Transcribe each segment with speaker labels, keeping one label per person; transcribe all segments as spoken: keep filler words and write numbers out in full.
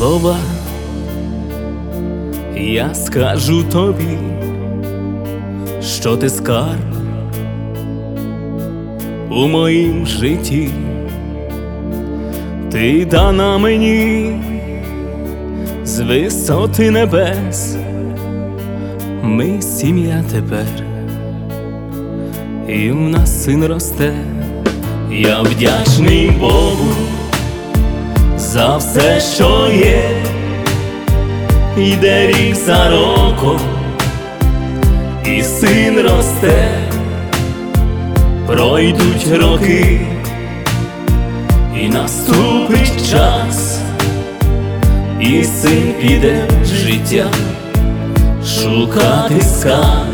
Speaker 1: слова я скажу тобі, що ти скарб у моїм житті, ти дана мені з висоти небес. Ми сім'я тепер, і в нас син росте. Я вдячний Богу за все, що є. Йде рік за роком, і син росте. Пройдуть роки, і наступить час, і син піде в життя шукати скарб.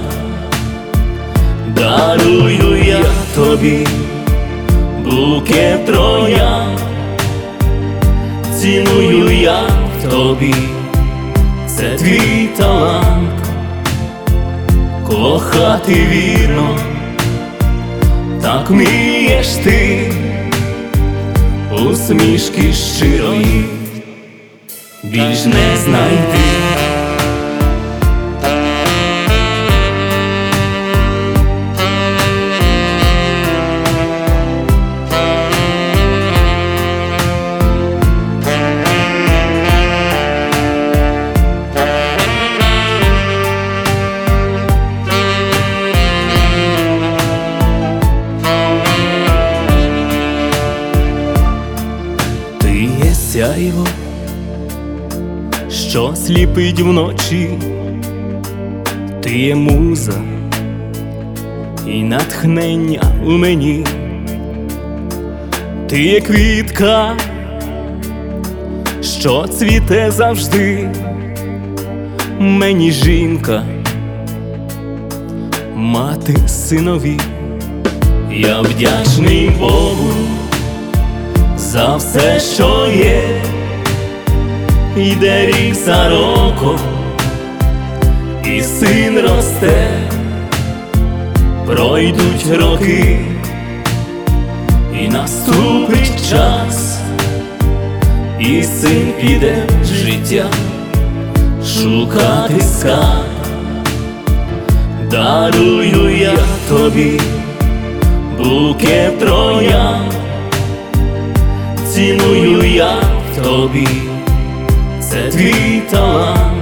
Speaker 1: Дарую я тобі букет троянд, ціную я в тобі, це твій талант. Кохати вірно, так вмієш ти, усмішки щирої більш не знайти. Сяйво, що сліпить вночі, ти є муза і натхнення у мені, ти є квітка, що цвіте завжди. Мені жінка, мати синові. Я вдячний Богу за все, що є. Йде рік за роком, і син росте. Пройдуть роки, і наступить час, і син піде в життя шукати скарб. Дарую я тобі букет троянд, ціную я в тобі, це твій талант.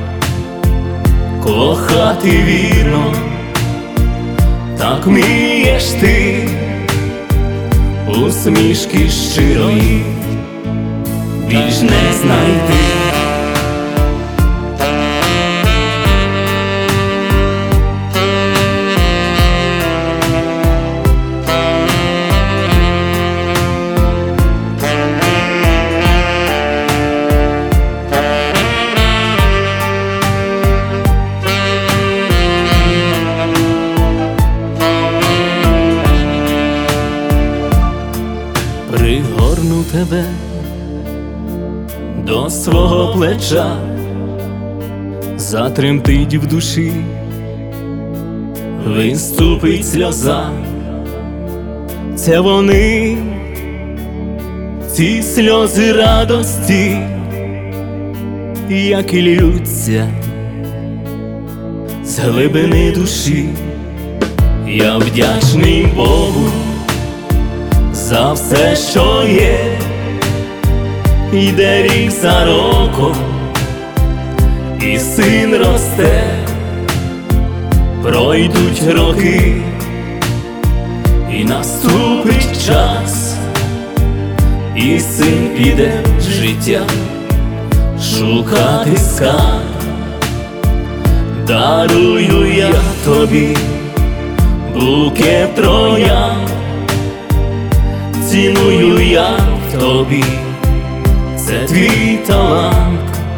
Speaker 1: Кохати вірно, так вмієш ти, усмішки щирої більш не знайти. Пригорну тебе до свого плеча, затремтить в душі, виступить сльоза. Це вони, ці сльози радості, які ллються з глибини душі. Я вдячний Богу за все, що є. Йде рік за роком, і син росте. Пройдуть роки, і наступить час, і син піде в життя шукати скарб. Дарую я тобі букет троянд, ціную я в тобі, це твій талант.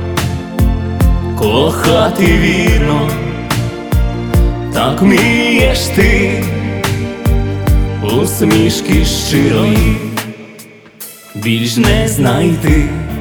Speaker 1: Кохати вірно, так вмієш ти, усмішки щирої більш не знайти.